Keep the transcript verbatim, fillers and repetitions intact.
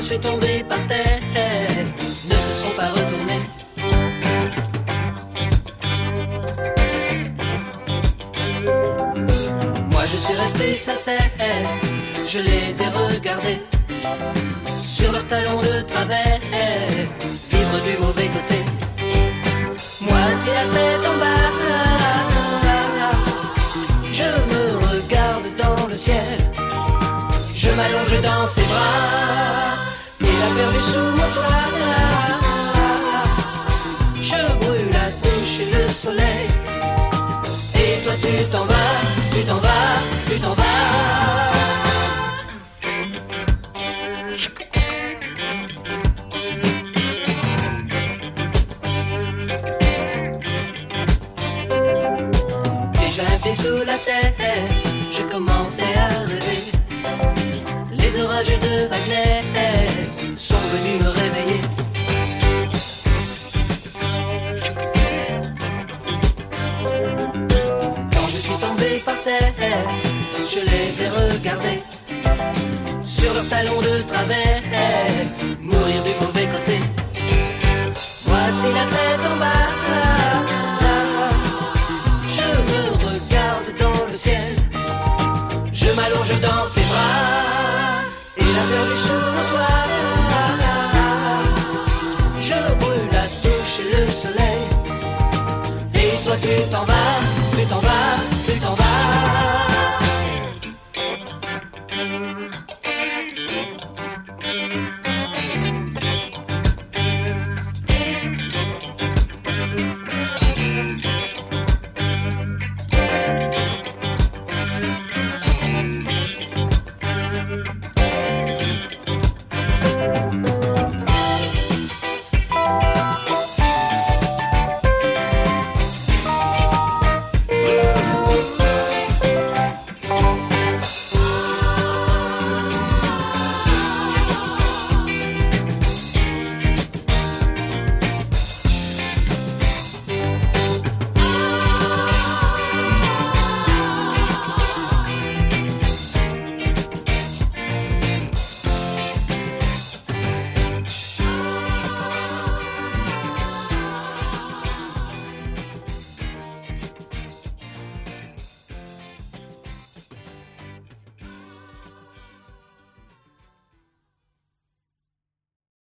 suis tombé par terre, ne se sont pas retournés. Moi je suis resté sincère, je les ai regardés sur leurs talons de travers, vivre du mauvais côté. Moi si la tête en bas, je me regarde dans le ciel, je m'allonge dans ses bras, et la perdu sous mon toit. Je brûle la douche et le soleil, et toi tu t'en vas, tu t'en vas, tu t'en vas. Déjà un pied sous la terre, je commençais à rêver. Les orages de Wagner sont venus me réveiller. Quand je suis tombé par terre, je les ai regardés sur leurs talons de travers,